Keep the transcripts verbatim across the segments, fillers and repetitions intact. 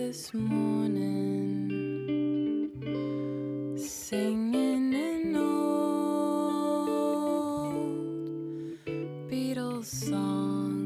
this morning, singing an old Beatles song.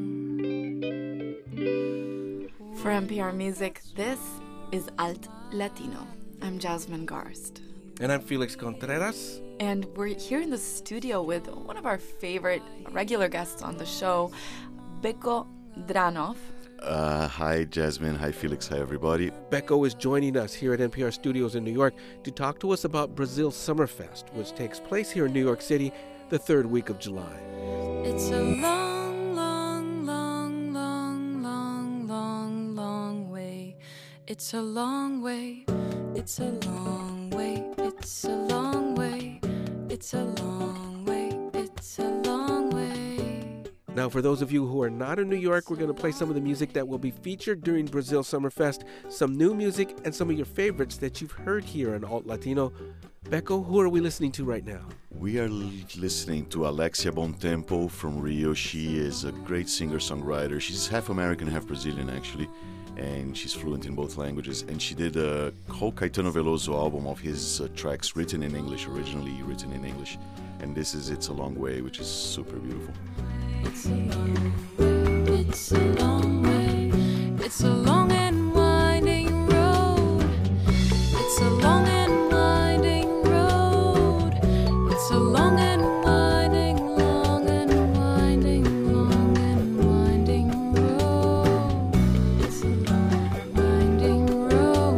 For N P R Music, this is Alt Latino. I'm Jasmine Garst. And I'm Felix Contreras. And we're here in the studio with one of our favorite regular guests on the show, Beko Dranov. Uh, hi, Jasmine. Hi, Felix. Hi, everybody. Beko is joining us here at N P R Studios in New York to talk to us about Brazil Summerfest, which takes place here in New York City the third week of July. It's a long, long, long, long, long, long, long way. It's a long way. It's a long way. It's a long way. It's a long way. It's a long way. Now, for those of you who are not in New York, we're going to play some of the music that will be featured during Brazil Summerfest, some new music, and some of your favorites that you've heard here on Alt Latino. Beko, who are we listening to right now? We are l- listening to Alexia Bontempo from Rio. She is a great singer-songwriter. She's half American, half Brazilian, actually, and she's fluent in both languages. And she did a whole Caetano Veloso album of his uh, tracks written in English, originally written in English. And this is It's a Long Way, which is super beautiful. It's a long way, it's a long way, it's a long and winding road. It's a long and winding road. It's a long and winding, long and winding, long and winding road. It's a long winding road.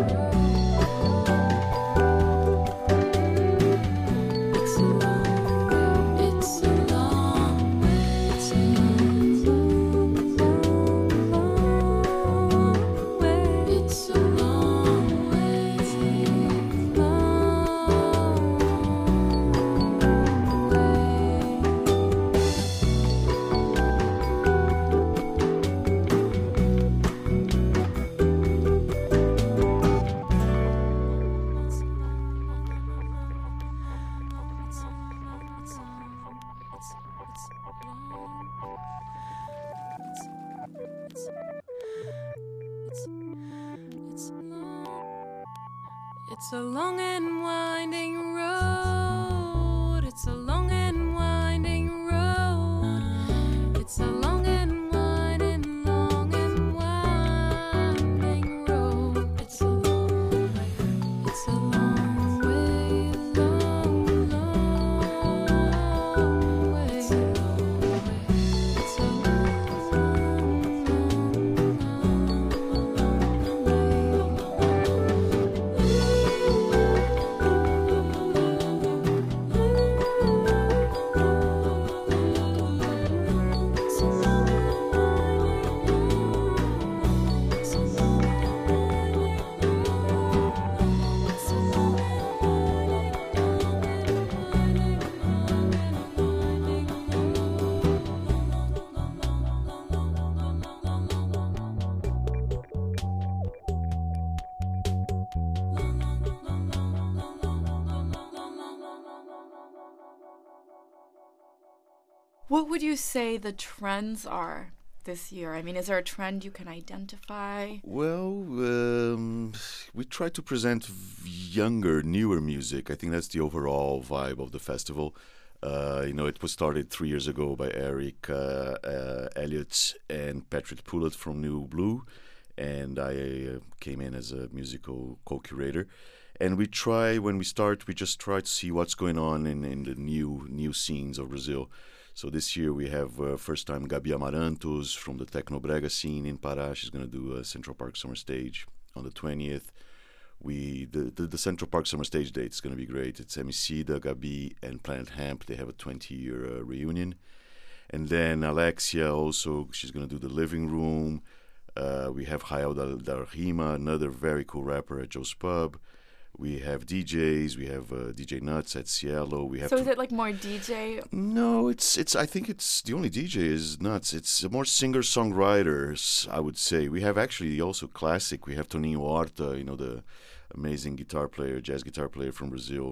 It's a long way, it's a long way. It's a long way. It's a It's a long and winding road. It's a long and winding road. It's a long and winding, long and winding road. It's a long way. It's a long way, long, long way. It's a long way. It's a long, What would you say the trends are this year? I mean, is there a trend you can identify? Well, um, we try to present v- younger, newer music. I think that's the overall vibe of the festival. Uh, you know, it was started three years ago by Eric uh, uh, Elliott and Patrick Poulet from New Blue, and I uh, came in as a musical co-curator. And we try, when we start, we just try to see what's going on in, in the new new scenes of Brazil. So this year we have uh, first time Gabi Amarantos from the Tecnobrega scene in Pará. She's going to do a Central Park Summer Stage on the twentieth. We the, the, the Central Park Summer Stage date is going to be great. It's Emicida, Gabi, and Planet Hemp. They have a twenty-year uh, reunion. And then Alexia also, she's going to do the Living Room. Uh, we have Rael Del, Del Rima, another very cool rapper at Joe's Pub. We have D Js. We have uh, D J Nuts at Cielo. We have. So to is it like more D J? No, it's it's. I think it's the only D J is Nuts. It's more singer songwriters. I would say we have actually also classic. We have Toninho Horta, you know, the amazing guitar player, jazz guitar player from Brazil,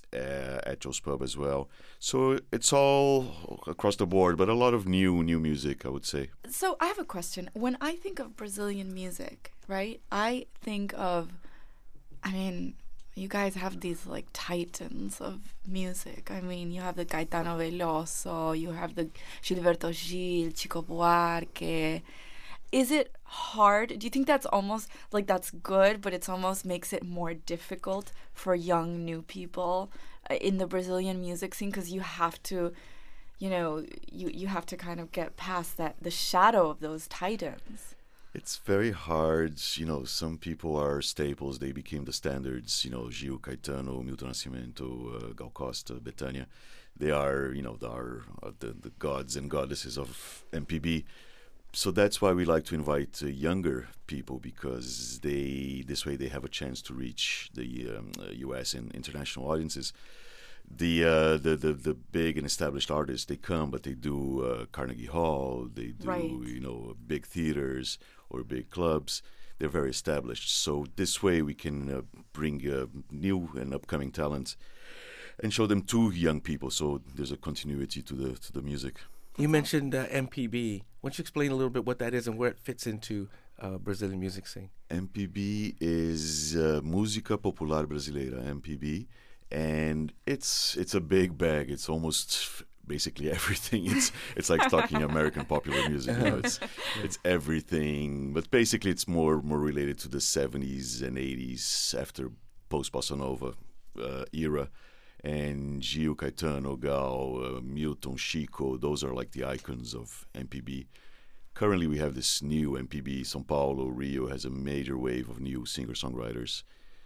uh, at Joe's Pub as well. So it's all across the board, but a lot of new new music, I would say. So I have a question. When I think of Brazilian music, right, I think of, I mean, you guys have these like titans of music. I mean, you have the Caetano Veloso, you have the Gilberto Gil, Chico Buarque. Is it hard? Do you think that's almost like that's good, but it's almost makes it more difficult for young new people uh, in the Brazilian music scene, because you have to, you know, you you have to kind of get past that the shadow of those titans. It's very hard. You know, some people are staples. They became the standards. You know, Gil, Caetano, Milton Nascimento, uh, Gal Costa, Bethânia. They are, you know, they are uh, the, the gods and goddesses of M P B. So that's why we like to invite uh, younger people, because they this way they have a chance to reach the um, uh, U S and international audiences. The, uh, the the the big and established artists, they come, but they do uh, Carnegie Hall, they do Right. you know big theaters or big clubs. They're very established. So this way we can uh, bring uh, new and upcoming talent and show them to young people. So there's a continuity to the to the music. You mentioned uh, M P B. Why don't you explain a little bit what that is and where it fits into uh, Brazilian music scene? M P B is uh, Música Popular Brasileira, M P B, and it's it's a big bag. It's almost basically everything. It's it's like talking American popular music. You know, it's it's everything, but basically it's more more related to the seventies and eighties after post bossa nova uh, era. And Gil, Caetano, Gal, uh, Milton, Chico, those are like the icons of M P B. Currently, we have this new M P B. São Paulo, Rio has a major wave of new singer-songwriters,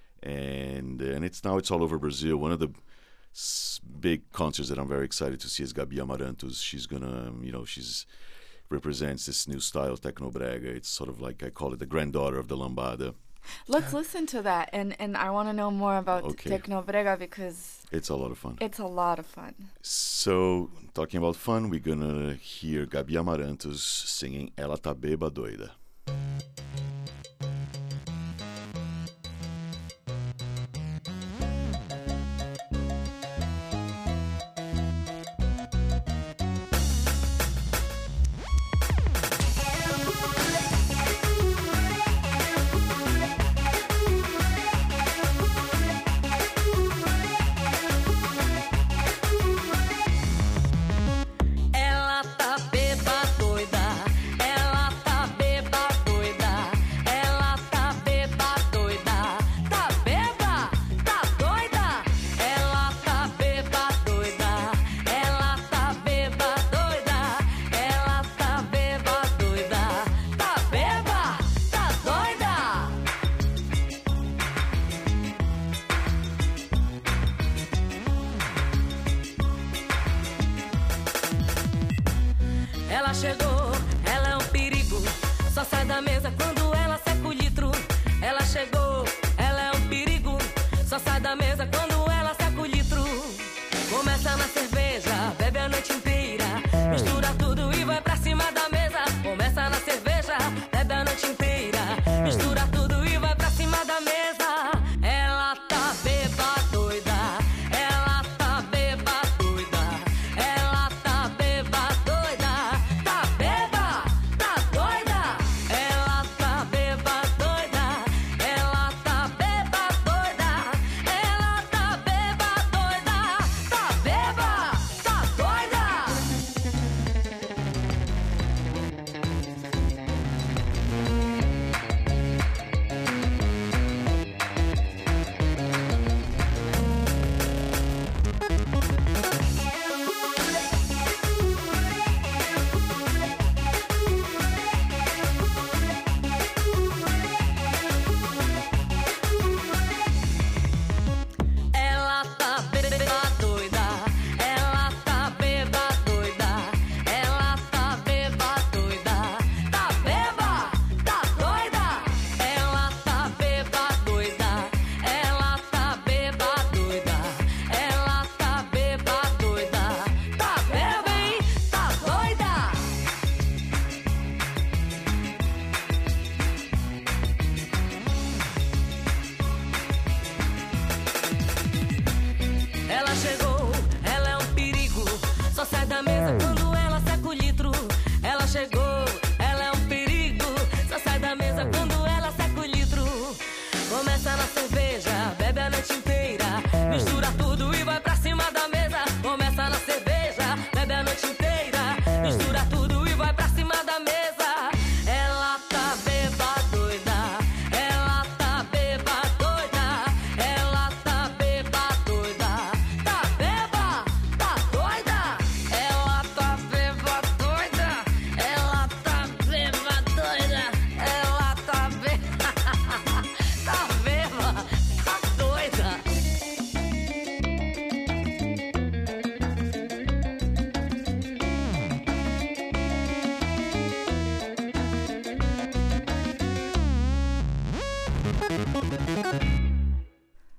and and it's now it's all over Brazil. One of the s- big concerts that I'm very excited to see is Gabi Amarantos. She's gonna, um, you know, she's represents this new style, Tecno Brega. It's sort of like I call it the granddaughter of the lambada. Let's listen to that, and and I want to know more about Okay. Tecno Brega, because It's a lot of fun. it's a lot of fun. So, talking about fun, we're gonna hear Gabi Amarantos singing Ela Tá Beba Doida. Ela tá beba doida, ela tá beba doida, ela tá beba doida, tá beba, tá doida, ela tá beba doida, ela tá beba doida, ela tá beba doida, tá beba, tá doida. Ela chegou, ela é um perigo. Só sai da mesa quando ela seca o litro. Ela chegou, ela é um perigo. Só sai da mesa quando ela seca o litro. Começa na cerveja, bebe a noite inteira. Mistura tudo e vai pra cima da mesa. Começa na cerveja, bebe a noite inteira. Mistura tudo e vai pra cima da mesa. Ela tá beba doida. Ela tá beba doida. Ela tá beba doida. Tá beba, tá doida. Ela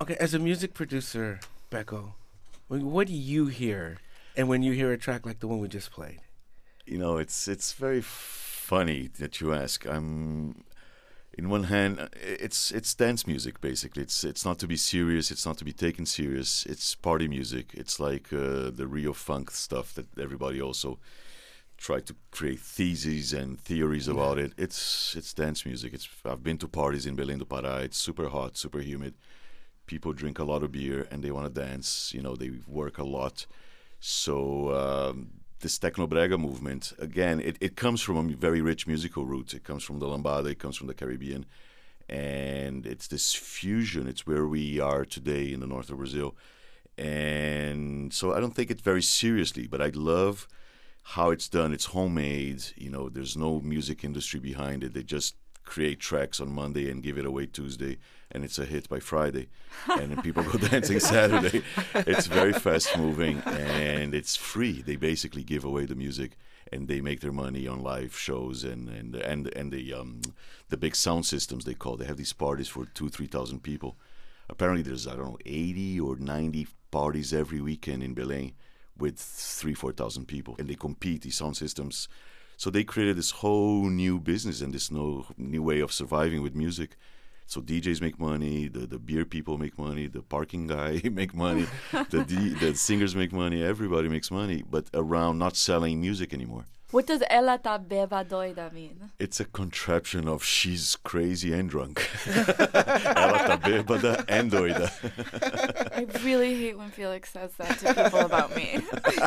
Okay, as a music producer, Becco, what do you hear? And when you hear a track like the one we just played? You know, it's it's very funny that you ask. I'm, in one hand, it's it's dance music basically. It's it's not to be serious. It's not to be taken serious. It's party music. It's like uh, the Rio funk stuff that everybody also try to create theses and theories about it. It's it's dance music. It's I've been to parties in Belém do Pará. It's super hot, super humid. People drink a lot of beer and they want to dance. You know, they work a lot. So um, this Tecnobrega movement, again, it, it comes from a very rich musical roots. It comes from the lambada. It comes from the Caribbean. And it's this fusion. It's where we are today in the north of Brazil. And so I don't take it very seriously, but I love how it's done. It's homemade. You know, there's no music industry behind it. They just create tracks on Monday and give it away Tuesday, and it's a hit by Friday. And then people go dancing Saturday. It's very fast moving, and it's free. They basically give away the music, and they make their money on live shows and and and and the um the big sound systems they call. They have these parties for two, three thousand people. Apparently, there's I don't know eighty or ninety parties every weekend in Belém with three, four thousand people, and they compete. These sound systems. So they created this whole new business and this no, new way of surviving with music. So D Js make money, the, the beer people make money, the parking guy make money, the D, the singers make money, everybody makes money, but around not selling music anymore. What does ela tá beba doida mean? It's a contraption of she's crazy and drunk. Ela tá bêbada and doida. I really hate when Felix says that to people about me.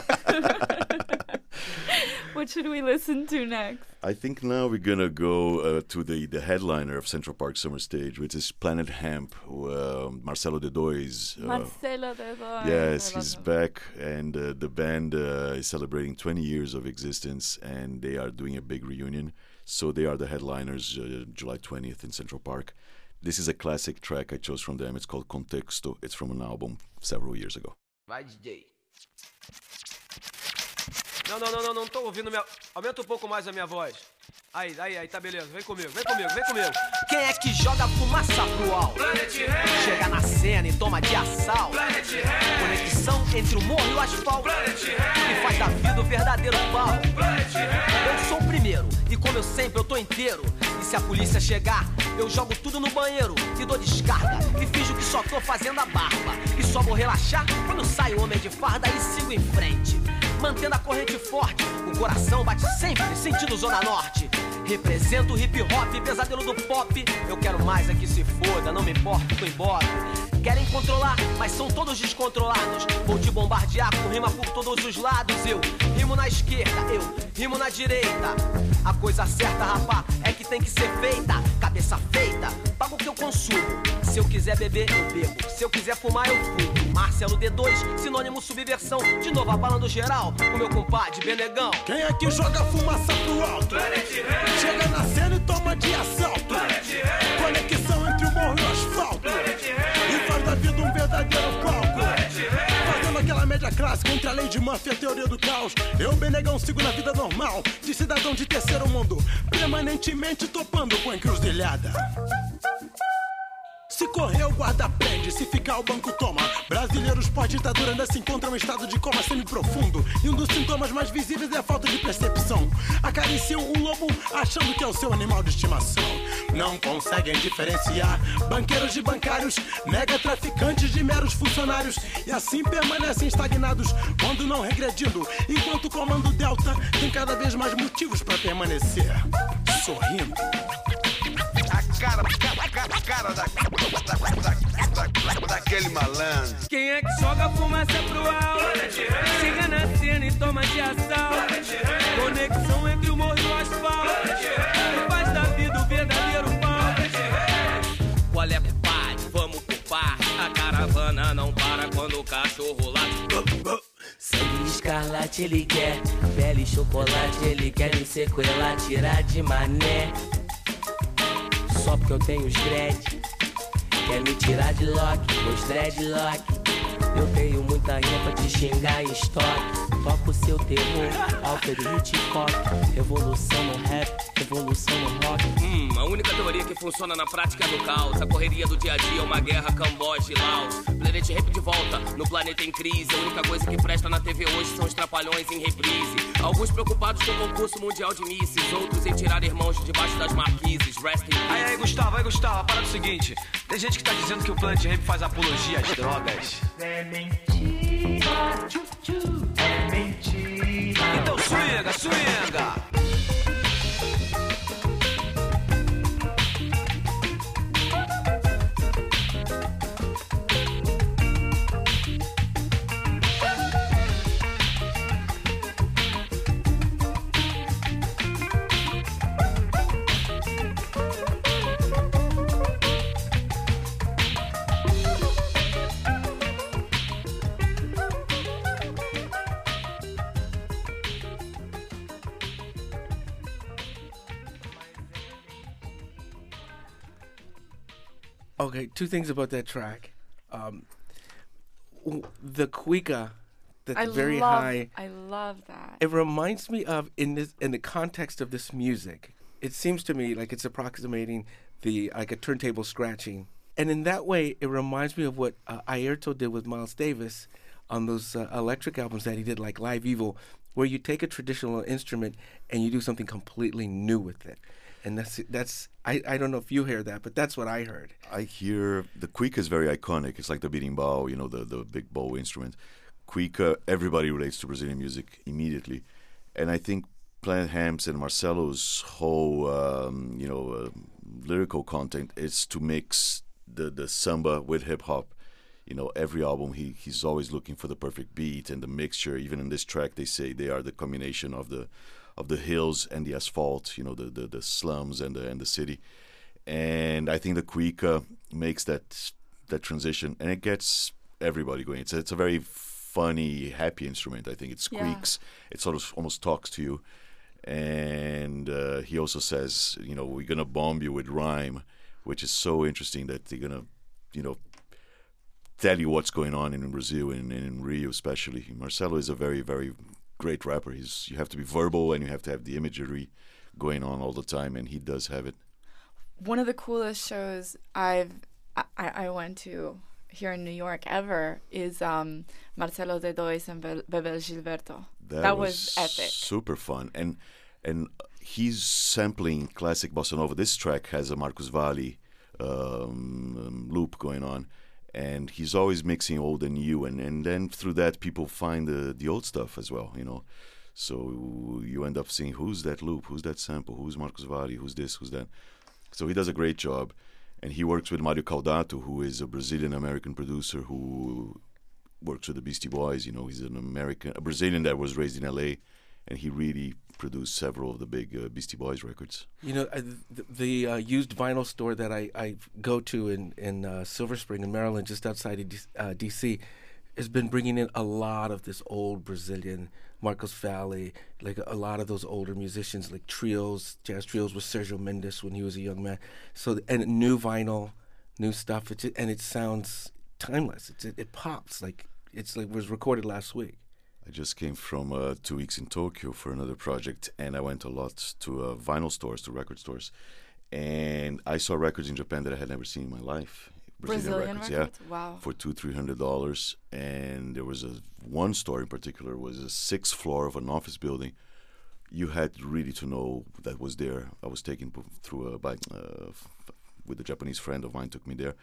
What should we listen to next? I think now we're going to go uh, to the, the headliner of Central Park Summer Stage, which is Planet Hemp, uh, Marcelo D dois. Uh, Marcelo D dois. Yes, he's back, and uh, the band uh, is celebrating twenty years of existence, and they are doing a big reunion. So they are the headliners uh, July twentieth in Central Park. This is a classic track I chose from them. It's called Contexto. It's from an album several years ago. Vai, D J. Não, não, não, não, não tô ouvindo minha... Aumenta um pouco mais a minha voz. Aí, aí, aí, tá beleza. Vem comigo, vem comigo, vem comigo. Quem é que joga fumaça pro alto? Planet Hemp. Chega na cena e toma de assalto. Planet Hemp. Conexão entre o morro e o asfalto. Planet Hemp. E faz da vida o verdadeiro pau. Planet Hemp. Eu sou o primeiro e como eu sempre eu tô inteiro. E se a polícia chegar, eu jogo tudo no banheiro e dou descarga. E finjo que só tô fazendo a barba. E só vou relaxar quando sai o homem de farda e sigo em frente. Mantendo a corrente forte, o coração bate sempre, sentido Zona Norte. Represento o hip hop, pesadelo do pop. Eu quero mais é que se foda, não me importa, tô embora. Querem controlar, mas são todos descontrolados. Vou te bombardear com rima por todos os lados. Eu rimo na esquerda, eu rimo na direita. A coisa certa, rapá, é que tem que ser feita. Cabeça feita, pago o que eu consumo. Se eu quiser beber, eu bebo. Se eu quiser fumar, eu fumo. Marcelo D dois, sinônimo subversão. De novo abalando geral, com meu compadre Benegão. Quem é que joga fumaça pro alto? Planet Hemp. Chega na cena e toma de assalto. Planet Hemp. Conexão entre o morro e o asfalto. Planet Hemp. E faz da vida um verdadeiro palco. Planet Hemp. Fazendo aquela média clássica entre a lei de Murphy e a teoria do caos. Eu, Benegão, sigo na vida normal de cidadão de terceiro mundo, permanentemente topando com encruzilhada. Se correr o guarda prende, se ficar o banco toma. Brasileiros pós-ditadura ainda se encontram em estado de coma semi-profundo. E um dos sintomas mais visíveis é a falta de percepção. Acariciam um lobo achando que é o seu animal de estimação. Não conseguem diferenciar banqueiros de bancários, mega traficantes de meros funcionários. E assim permanecem estagnados quando não regredindo. Enquanto o comando Delta tem cada vez mais motivos para permanecer sorrindo. Cara, cara, cara da, da, da, da, daquele malandro. Quem é que joga fumaça pro alto? Chega na cena e toma de assalto. Conexão entre o morro e o asfalto. E faz da vida o verdadeiro pau. Qual é, compadre? Vamos pro par. A caravana não para quando o cachorro late. Sangue escarlate ele quer, pele chocolate ele quer me sequelar, tirar de mané. Só porque eu tenho os dread, quer me tirar de lock, meus dreadlock. Eu tenho muita rima pra te xingar em estoque. Toco o seu terror, Alfred Hitchcock. Revolução no rap, revolução no rock. Hum, única teoria que funciona na prática é no caos. A correria do dia a dia é uma guerra Camboja e Laos. Planet Rap de volta, no planeta em crise. A única coisa que presta na T V hoje são os trapalhões em reprise. Alguns preocupados com o concurso mundial de misses, outros em tirar irmãos de debaixo das marquises. Rest in peace. Aí, aí, Gustavo, aí, Gustavo, a parada é o seguinte. Tem gente que tá dizendo que o Planet Rap faz apologia às drogas. É mentira, tchu, tchu, é mentira. Então swinga, swinga. Okay, two things about that track. Um, w- the cuica, that's I very love, high. I love that. It reminds me of in this in the context of this music. It seems to me like it's approximating the like a turntable scratching, and in that way, it reminds me of what uh, Airto did with Miles Davis on those uh, electric albums that he did, like Live Evil, where you take a traditional instrument and you do something completely new with it. And that's that's I, I don't know if you hear that, but that's what I heard. I hear the cuica is very iconic. It's like the berimbau, you know, the, the big bow instrument. Cuica, everybody relates to Brazilian music immediately. And I think Planet Hemps and Marcelo's whole, um, you know, uh, lyrical content is to mix the, the samba with hip-hop. You know, every album, he he's always looking for the perfect beat and the mixture. Even in this track, they say they are the combination of the of the hills and the asphalt, you know, the, the, the slums and the and the city. And I think the cuica makes that that transition, and it gets everybody going. It's a, it's a very funny, happy instrument. I think it squeaks. Yeah. It sort of almost talks to you. And uh, he also says, you know, we're going to bomb you with rhyme, which is so interesting that they're going to, you know, tell you what's going on in Brazil and, and in Rio especially. Marcelo is a very, very great rapper. He's you have to be verbal and you have to have the imagery going on all the time, and he does have it. One of the coolest shows I've I, I went to here in New York ever is um, Marcelo D dois and Be- Bebel Gilberto. That, that was, was epic. Super fun, and and he's sampling classic bossa nova. This track has a Marcos Valle um, um, loop going on. And he's always mixing old and new, and, and then through that people find the, the old stuff as well, you know. So you end up seeing who's that loop, who's that sample, who's Marcos Valle, who's this, who's that. So he does a great job, and he works with Mario Caldato, who is a Brazilian-American producer who works with the Beastie Boys. You know, he's an American, a Brazilian that was raised in L A, and he really produced several of the big uh, Beastie Boys records. You know, uh, the, the uh, used vinyl store that I, I go to in, in uh, Silver Spring in Maryland, just outside of D- uh, D C, has been bringing in a lot of this old Brazilian, Marcos Valle, like a, a lot of those older musicians, like trios, jazz trios with Sergio Mendes when he was a young man. So, and new vinyl, new stuff, it's, and it sounds timeless. It's, it, it pops, like it's like it was recorded last week. I just came from uh, two weeks in Tokyo for another project, and I went a lot to uh, vinyl stores, to record stores, and I saw records in Japan that I had never seen in my life. Brazilian, Brazilian records, records? Yeah, wow, for two, three hundred dollars. And there was a one store in particular was a sixth floor of an office building. You had really to know that was there. I was taken through a bike uh, f- with a Japanese friend of mine, took me there.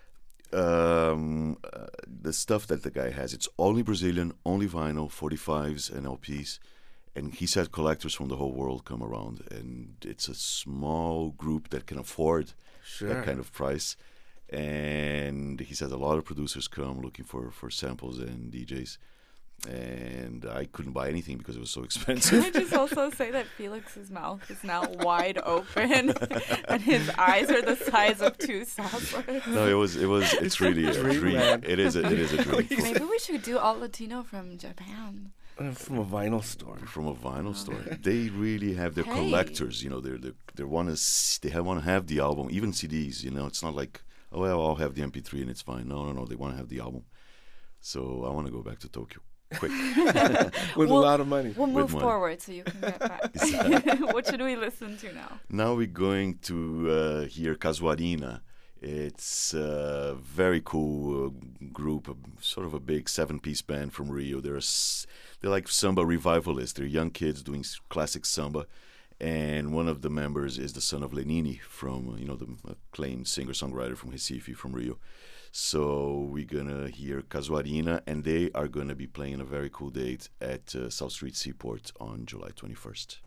Um, uh, the stuff that the guy has, it's only Brazilian, only vinyl, forty-fives and L Ps, and he said collectors from the whole world come around, and it's a small group that can afford sure. that kind of price. And he says a lot of producers come looking for, for samples and D Js, and I couldn't buy anything because it was so expensive. Can I just also say that Felix's mouth is now wide open and his eyes are the size of two saucers? No, it was it was it's really a dream. dream. It is a, it is a dream. Maybe we should do all Latino from Japan. Uh, from a vinyl store. From a vinyl oh. store. They really have their hey. collectors. You know, they're they they want to they want to have the album, even C Ds. You know, it's not like, oh well, I'll have the M P three and it's fine. No, no, no. They want to have the album. So I want to go back to Tokyo. quick. With We'll- a lot of money. We'll move money. forward so you can get back. What should we listen to now? Now we're going to uh, hear Casuarina. It's a very cool uh, group, a, sort of a big seven-piece band from Rio. They're, s- they're like samba revivalists. They're young kids doing s- classic samba. And one of the members is the son of Lenini, from, you know, the acclaimed singer-songwriter from Recife, from Rio. So we're going to hear Casuarina, and they are going to be playing a very cool date at uh, South Street Seaport on July twenty-first.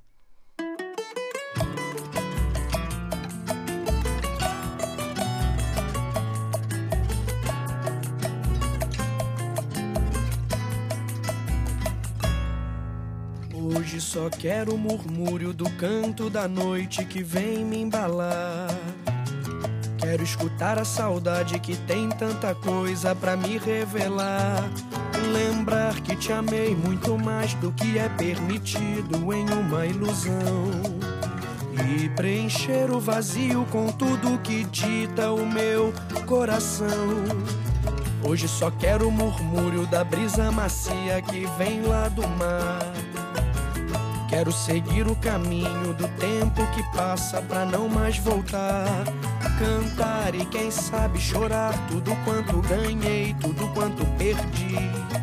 Hoje só quero o murmúrio do canto da noite que vem me embalar. Quero escutar a saudade que tem tanta coisa pra me revelar. Lembrar que te amei muito mais do que é permitido em uma ilusão. E preencher o vazio com tudo que dita o meu coração. Hoje só quero o murmúrio da brisa macia que vem lá do mar. Quero seguir o caminho do tempo que passa pra não mais voltar. Cantar e quem sabe chorar tudo quanto ganhei, tudo quanto perdi.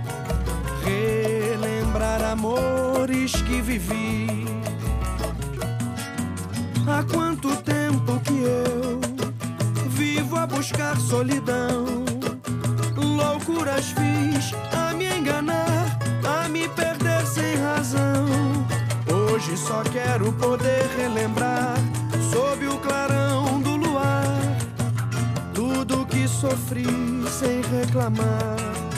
Relembrar amores que vivi. Há quanto tempo que eu vivo a buscar solidão. Loucuras fiz a me enganar, a me perder sem razão. Hoje só quero poder relembrar, sob o clarão do luar, tudo que sofri sem reclamar.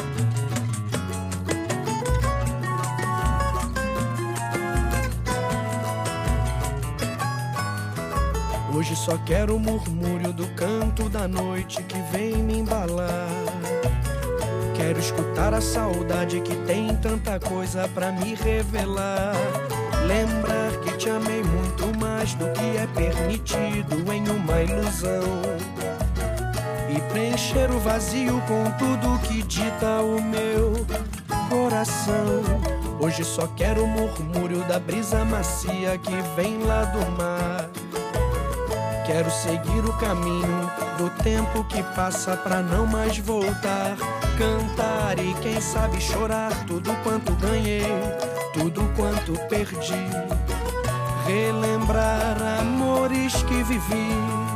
Hoje só quero o murmúrio do canto da noite que vem me embalar. Quero escutar a saudade que tem tanta coisa pra me revelar. Lembrar que te amei muito mais do que é permitido em uma ilusão. E preencher o vazio com tudo que dita o meu coração. Hoje só quero o murmúrio da brisa macia que vem lá do mar. Quero seguir o caminho do tempo que passa pra não mais voltar. Cantar e quem sabe chorar tudo quanto ganhei, tudo quanto perdi. Relembrar amores que vivi.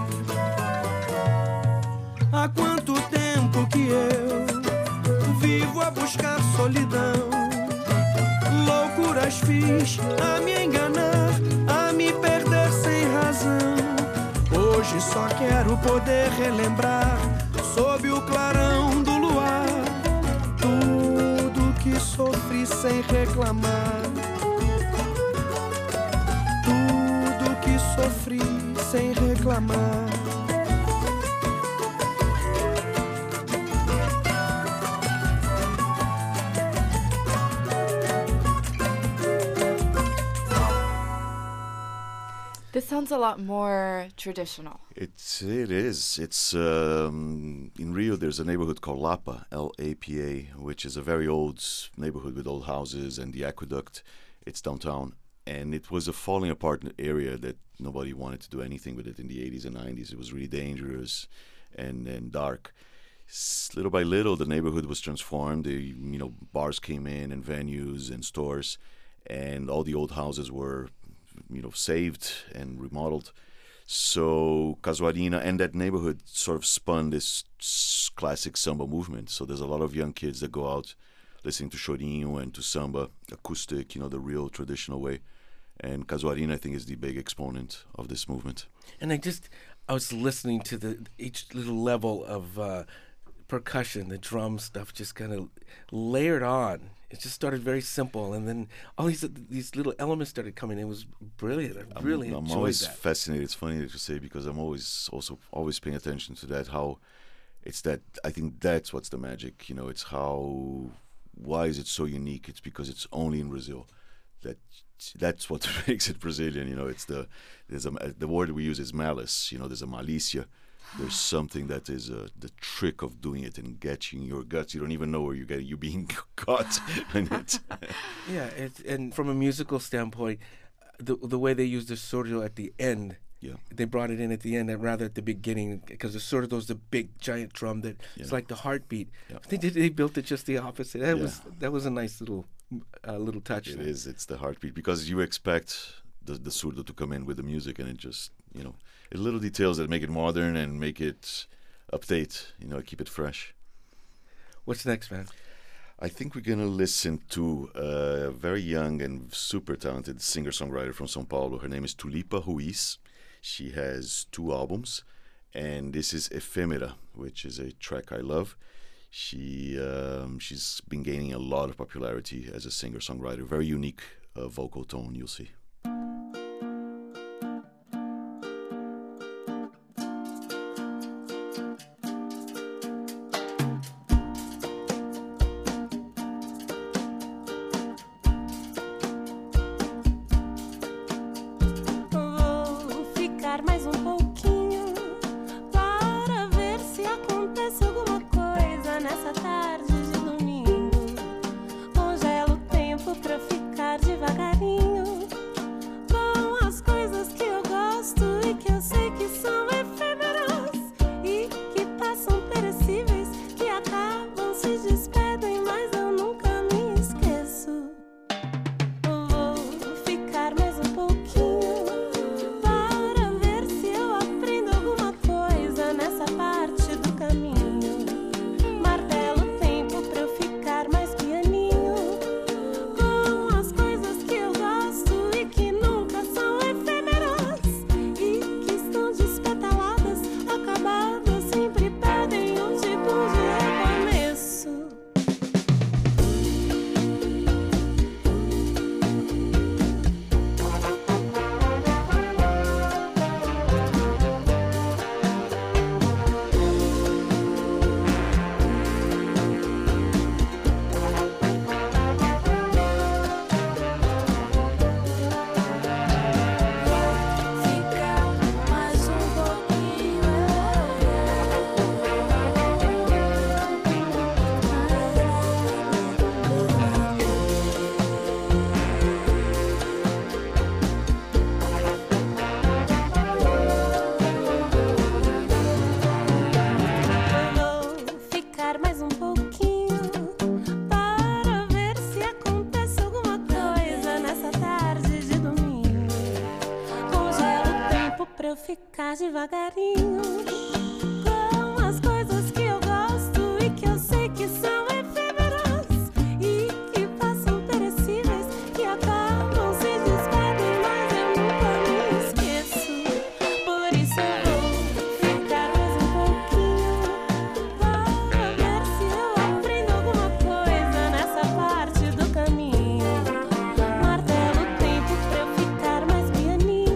Há quanto tempo que eu vivo a buscar solidão. Loucuras fiz a me enganar, a me perder sem razão. Hoje só quero poder relembrar, sob o clarão do luar, tudo que sofri sem reclamar. Tudo que sofri sem reclamar. This sounds a lot more traditional. It's it is. It's um, in Rio. There's a neighborhood called Lapa, L A P A, which is a very old neighborhood with old houses and the aqueduct. It's downtown, and it was a falling apart area that nobody wanted to do anything with it in the eighties and nineties. It was really dangerous and and dark. S- little by little, the neighborhood was transformed. The, you know, bars came in and venues and stores, and all the old houses were, you know, saved and remodeled. So Casuarina and that neighborhood sort of spun this s- classic samba movement. So there's a lot of young kids that go out listening to chorinho and to samba, acoustic, you know, the real traditional way. And Casuarina, I think, is the big exponent of this movement. And I just, I was listening to the each little level of uh, percussion, the drum stuff just kind of layered on. It just started very simple, and then all these these little elements started coming in. It was brilliant. I I'm, really I'm enjoyed always that. fascinated. It's funny that you say, because I'm always also always paying attention to that. How it's that I think that's what's the magic. You know, it's how why is it so unique? It's because it's only in Brazil. That that's what makes it Brazilian. You know, it's the there's a the word we use is malice. You know, there's a malicia There's something that is uh, the trick of doing it and getting your guts. You don't even know where you get you being caught in it. Yeah, it, and from a musical standpoint, the the way they use the sordo at the end, yeah, they brought it in at the end and rather at the beginning, because the sordo is the big giant drum that yeah. it's like the heartbeat. Yeah. I think they, they built it just the opposite. That yeah. was that was a nice little uh, little touch. It there. is. It's the heartbeat, because you expect the the surdo to come in with the music, and it just, you know, it's little details that make it modern and make it update, you know, keep it fresh. What's next, man? I think we're going to listen to a very young and super talented singer-songwriter from São Paulo. Her name is Tulipa Ruiz. She has two albums, and this is Ephemera, which is a track I love. She um, she's been gaining a lot of popularity as a singer-songwriter. Very unique uh, vocal tone, you'll see. Ficar devagarinho com as coisas que eu gosto e que eu sei que são efêmeras e que passam perecíveis, que acabam, se despedem, mas eu nunca me esqueço. Por isso eu vou ficar mais um pouquinho para ver se eu aprendo alguma coisa nessa parte do caminho. Martelo o tempo pra eu ficar mais pianinho.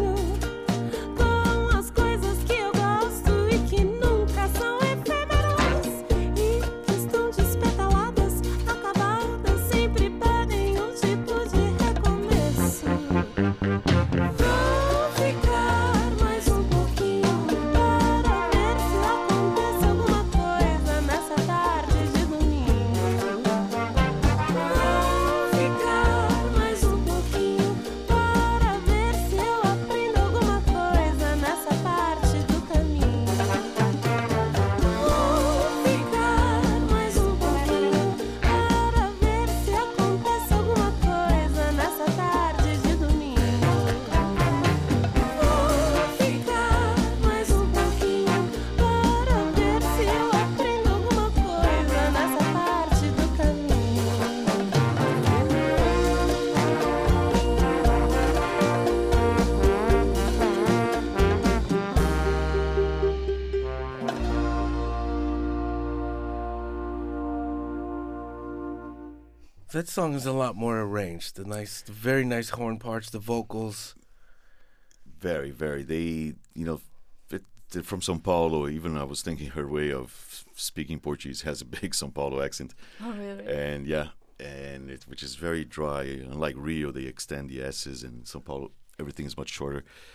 That song is a lot more arranged. The nice, the very nice horn parts, the vocals. Very, very. They, you know, it, they're from São Paulo. Even I was thinking her way of speaking Portuguese has a big São Paulo accent. Oh, really? And yeah, and it, which is very dry. Unlike Rio, they extend the S's, and São Paulo, everything is much shorter.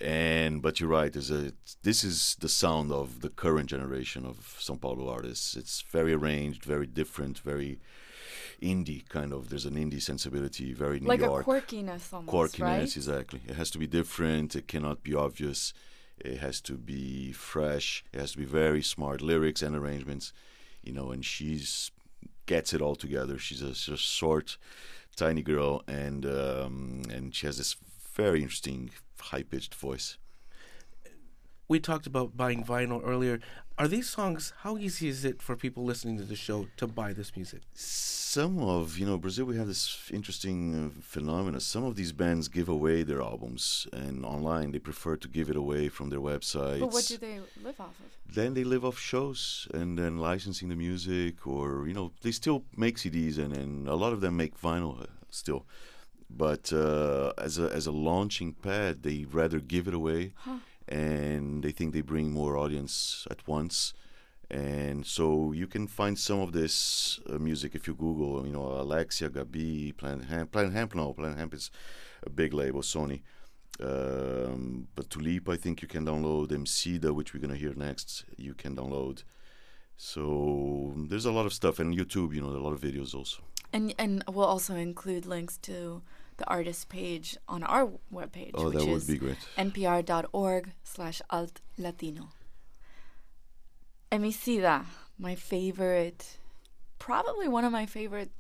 And but you're right. There's a this is the sound of the current generation of São Paulo artists. It's very arranged, very different, very indie kind of. There's an indie sensibility, very New like York. Like a quirkiness almost, Quirkiness, right? exactly. It has to be different. It cannot be obvious. It has to be fresh. It has to be very smart lyrics and arrangements, you know. And she's gets it all together. She's a, she's a short, tiny girl, and um, and she has this very interesting, high-pitched voice. We talked about buying vinyl earlier. Are these songs, how easy is it for people listening to the show to buy this music? Some of, you know, Brazil, we have this interesting uh, phenomena. Some of these bands give away their albums, and online they prefer to give it away from their websites. But what do they live off of? Then they live off shows and then licensing the music, or, you know, they still make C Ds, and, and a lot of them make vinyl uh, still. But uh, as a as a launching pad, they rather give it away, huh. and they think they bring more audience at once. And so you can find some of this uh, music if you Google, you know, Alexia, Gabi, Planet Hemp. Planet Hemp, no, Planet Hemp is a big label, Sony. Um, but Tulip, I think you can download. Emicida, which we're going to hear next, you can download. So there's a lot of stuff. And YouTube, you know, a lot of videos also. And and we'll also include links to the artist page on our webpage, oh, which that would is be great. npr.org slash alt latino. Emicida, my favorite, probably one of my favorite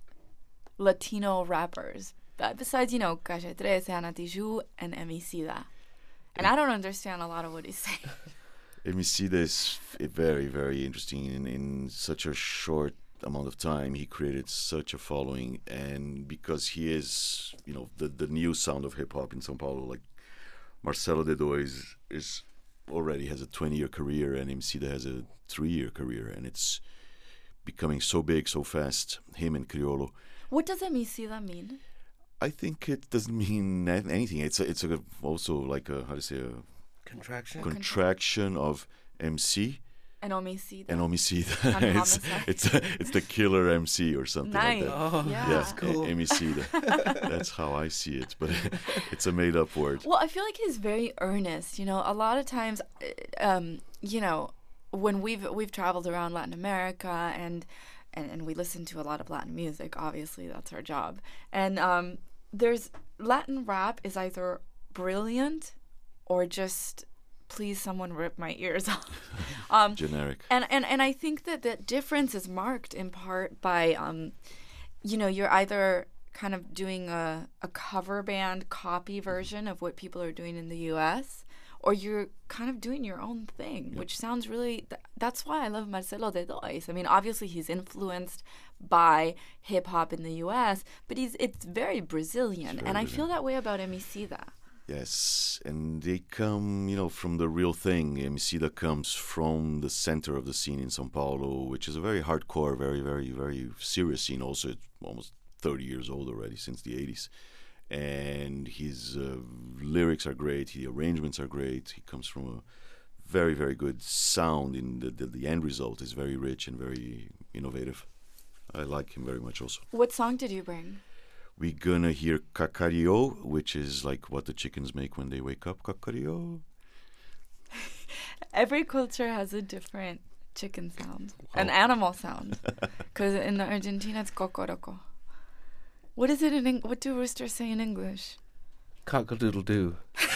Latino rappers. But besides, you know, Calle thirteen, Ana Tijoux, and Emicida. And I don't understand a lot of what he's saying. Emicida is f- very, very interesting. In, in such a short amount of time, he created such a following, and because he is, you know, the the new sound of hip hop in São Paulo, like Marcelo D dois is already has a twenty year career, and Emicida has a three year career, and it's becoming so big so fast. Him and Criollo. What does Emicida mean? I think it doesn't mean anything. It's a, it's a, also like a, how to say, a contraction contraction of M C. And homicida. And homicida. it's it's a, it's the killer M C or something nice. like that. Oh, yeah. yeah. That's cool. Emicida. That's how I see it, but it's a made-up word. Well, I feel like he's very earnest. You know, a lot of times, um, you know, when we've we've traveled around Latin America and and, and we listen to a lot of Latin music. Obviously, that's our job. And um, there's Latin rap is either brilliant or just please someone rip my ears off. um, Generic. And, and and I think that the difference is marked in part by, um, you know, you're either kind of doing a, a cover band copy version of what people are doing in the U S, or you're kind of doing your own thing, yep. which sounds really... Th- that's why I love Marcelo D dois. I mean, obviously he's influenced by hip-hop in the U S, but he's it's very Brazilian, very and I Brazilian. feel that way about Emicida. Yes, and they come, you know, from the real thing. Emicida comes from the center of the scene in São Paulo, which is a very hardcore, very, very, very serious scene. Also, it's almost thirty years old already, since the eighties. And his uh, lyrics are great. The arrangements are great. He comes from a very, very good sound. In the, the, the end result is very rich and very innovative. I like him very much also. What song did you bring? We're gonna hear Cacario, which is like what the chickens make when they wake up. Cacario. Every culture has a different chicken sound, Wow. an animal sound. Because in Argentina, it's cocoroco. What is it in Eng- What do roosters say in English? Cock-a-doodle-doo.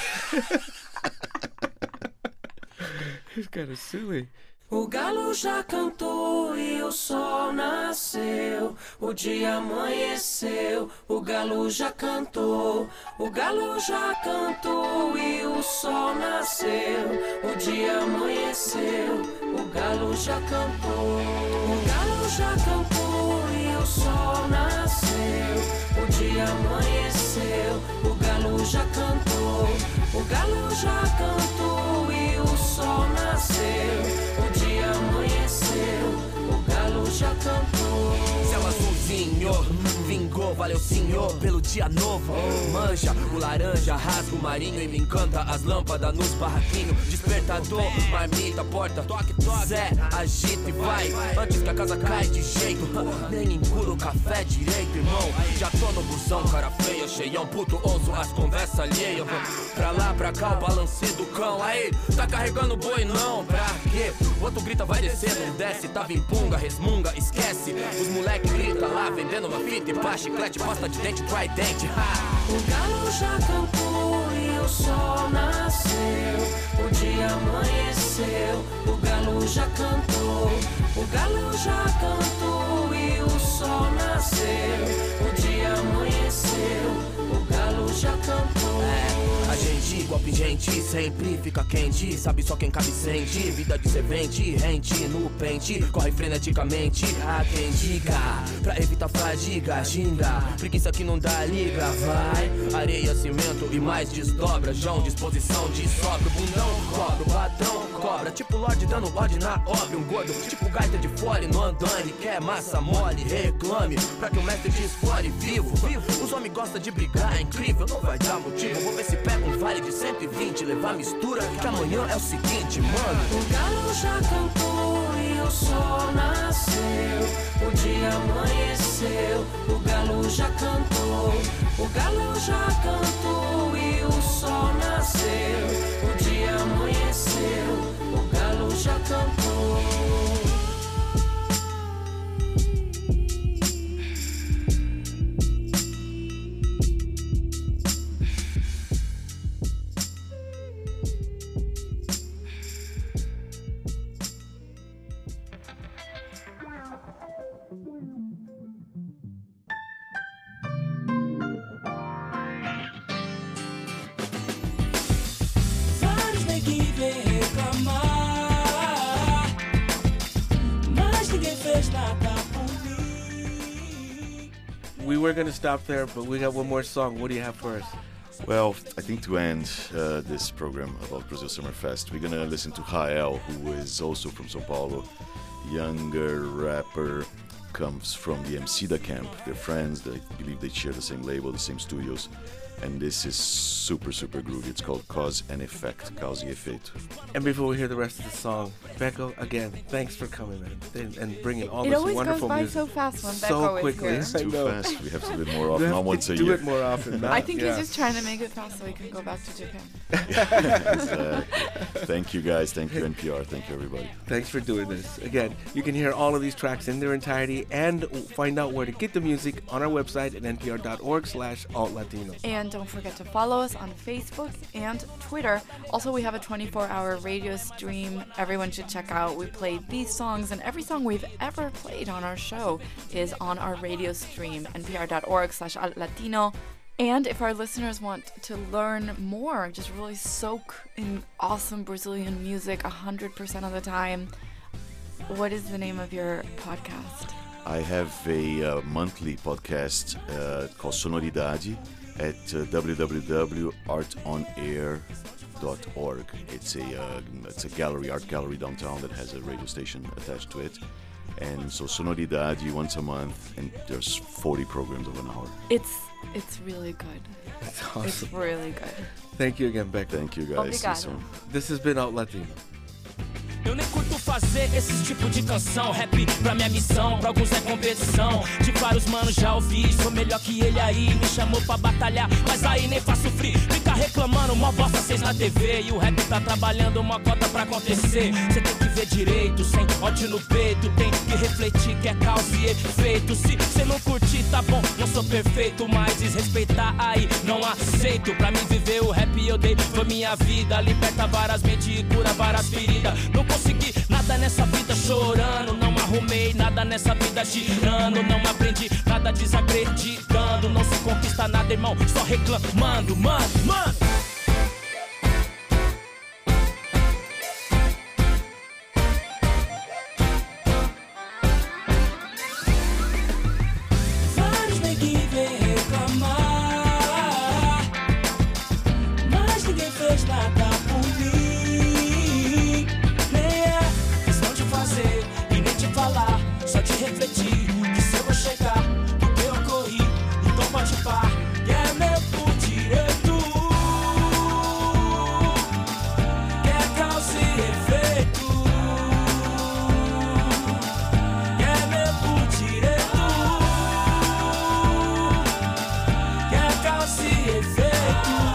He's kind of silly. O galo já cantou e o sol nasceu, o dia amanheceu, o galo já cantou, o galo já cantou e o sol nasceu, o dia amanheceu, o galo já cantou, o galo já cantou e o sol nasceu, o dia amanheceu, o galo já cantou, o galo já cantou e o sol nasceu. Amanheceu, o galo já cantou. Céu azulzinho, vingou, valeu senhor pelo dia novo. Manja, o laranja rasga o marinho e me encanta as lâmpadas nos barraquinhos. Despertador, marmita, porta, toque, toque. Zé, agita e vai, antes que a casa caia de jeito. Nem engula o café direito, irmão. Já tô no busão, cara feia, cheião, puto, ouço as conversas alheias. Pra lá, pra cá, o balance do cão. Aí, tá carregando boi não, pra quê? O outro grita, vai descer, não desce. Tava em punga, resmunga, esquece. Os moleque grita lá, vendendo uma fita e pá, chiclete, pasta de dente, trident. O galo já cantou e o sol nasceu. O dia amanheceu, o galo já cantou. O galo já cantou e o sol nasceu. O dia amanheceu, o galo já cantou. É, a gente, igual pingente, sempre fica quente. Sabe só quem cabe sente. Vida de servente, rente no pente. Corre freneticamente, há quem diga. Pra evitar fadiga, ginga. Preguiça que não dá liga, vai. Areia, cimento e mais desdobra. João, disposição de sobra. O bundão cobra, o patrão cobra. Tipo Lorde dando ordem na obra. Um gordo, tipo gaita de fora no andame. Quer massa mole, reclame. Pra que o mestre te esfore vivo. Os homens gostam de brigar, é incrível. Não vai dar motivo, vou ver se pega um vale de cento e vinte. Levar mistura, que amanhã é o seguinte, mano. O galo já cantou e o sol nasceu. O dia amanheceu, o galo já cantou. O galo já cantou e o sol nasceu. O dia amanheceu, o galo já cantou. We were going to stop there, but we got one more song. What do you have for us? Well, I think to end uh, this program about Brazil Summer Fest, we're gonna listen to Rael, who is also from São Paulo, younger rapper, comes from the Emicida camp. They're friends, they believe they share the same label, the same studios, and this is super, super groovy. It's called Cause and Effect, Causa e Efeito. And before we hear the rest of the song, Becco, again, thanks for coming, man, and, and bringing all it this always wonderful goes by music so fast when so Becco quickly. is It's here. too fast. We have to do it more often, We not have once to a do year. it more often. Not, I think yeah. he's just trying to make it fast so he can go back to Japan. Exactly. Thank you guys, thank you N P R, thank you everybody. Thanks for doing this. Again, you can hear all of these tracks in their entirety and find out where to get the music on our website at npr.org slash altlatino. And don't forget to follow us on Facebook and Twitter. Also, we have a twenty-four hour radio stream everyone should check out. We play these songs, and every song we've ever played on our show is on our radio stream, npr.org slash altlatino. And if our listeners want to learn more, just really soak in awesome Brazilian music one hundred percent of the time, what is the name of your podcast? I have a uh, monthly podcast uh, called Sonoridade at uh, w w w dot art on air dot org. It's a uh, it's a gallery, art gallery downtown that has a radio station attached to it. And so Sonoridade once a month, and there's forty programs of an hour. It's it's really good. It's awesome. It's really good. Thank you again, Becco. Thank you guys. See you Obrigado. soon. This has been Alt Latino. Eu nem curto fazer esse tipo de canção. Rap pra minha missão, pra alguns é competição. De vários manos já ouvi, sou melhor que ele aí. Me chamou pra batalhar, mas aí nem faço free. Fica reclamando, mó bosta cês na T V. E o rap tá trabalhando uma cota pra acontecer. Cê tem que ver direito, sem ódio no peito. Tem que refletir que é causa e efeito. Se cê não curtir, tá bom, não sou perfeito. Mas desrespeitar aí, não aceito. Pra mim viver o rap eu dei, foi minha vida. Liberta várias mentes e cura várias feridas. Não consegui nada nessa vida chorando. Não arrumei nada nessa vida girando. Não aprendi nada desacreditando. Não se conquista nada, irmão, só reclamando. Mano, mano. Vários ninguém vem reclamar, mas ninguém fez nada por mim. Nem é questão de fazer e nem de falar, só de refletir que se eu vou chegar, porque eu corri e tô causa e efeito.